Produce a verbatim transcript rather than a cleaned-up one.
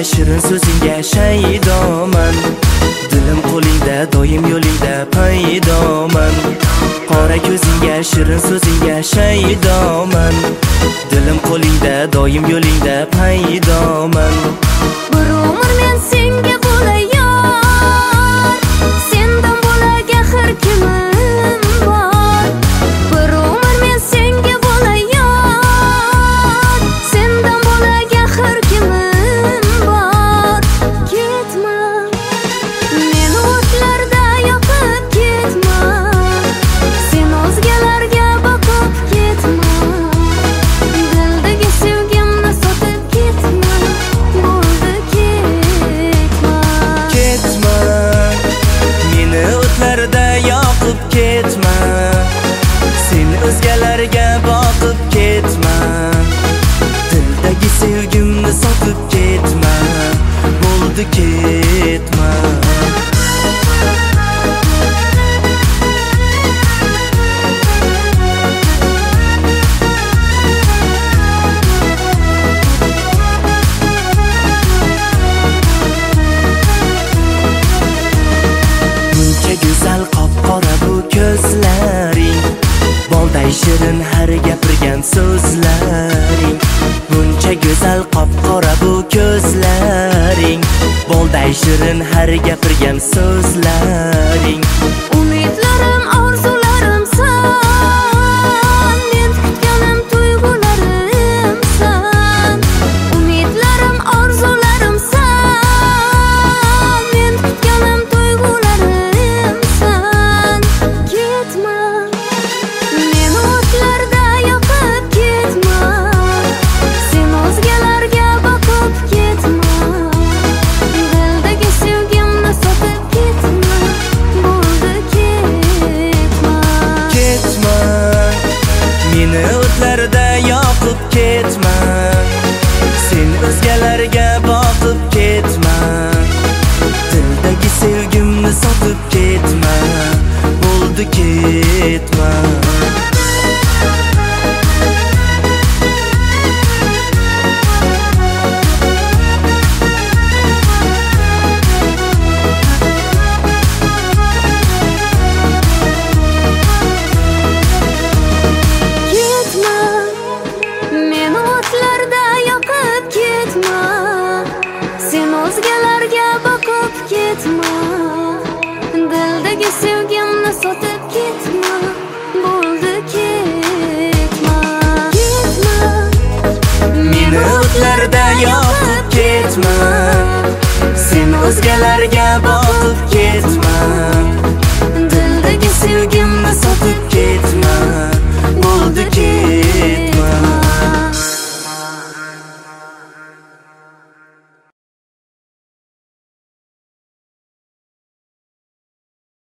shirin so'zingga shaydoman. Dilim qo'lingda, doim yo'lingda paydoman. Qora ko'zingga, shirin so'zingga shaydoman. Dilim qo'lingda, doim yo'lingda paydoman. Bir umr men senga bo'lay yor, sendan bo'lak axir kimim bor. Bir umr men senga bo'lay yor, sendan bo'lak axir kimim bor. Ketma, meni o'tlarda yoqib ketma, sen o'zgalarga boqib ketma. Dildagi sevgimni sotib ketma, bo'ldi ketma. Ketma, meni o'tlarda yoqib ketma, sen o'zgalarga boqib ketma. Dildagi sevgimni sotib ketma, bo'ldi ketma. Buncha go'zal qop-qora bu ko'zlaring, bolday shirin har gapirgan so'zlaring. Buncha go'zal qop-qora bu ko'zlaring, bolday shirin har gapirgan so'zlaring. Umidlarim, orzularim san, men kutganim tuyg'ularim san. Umidlarim, orzularim san, men kutganim tuyg'ularim san. Ketma, meni o'tlarda yoqib ketma, sen o'zgalarga boqib ketma. Dildagi sevgimni sotib ketma, bo'ldi ketma. Ketma, meni o'tlarda yoqib ketma, sen o'zgalarga boqib ketma. Dildagi sevgimni sotib ketma, bo'ldi ketma. Ketma, meni o'tlarda yoqib ketma, sen o'zgalarga boqib ketma. Dildagi sevgimni sotib ketma, bo'ldi ketma. Ketma, Meni o'tlarda yoqib ketma, sen o'zgalarga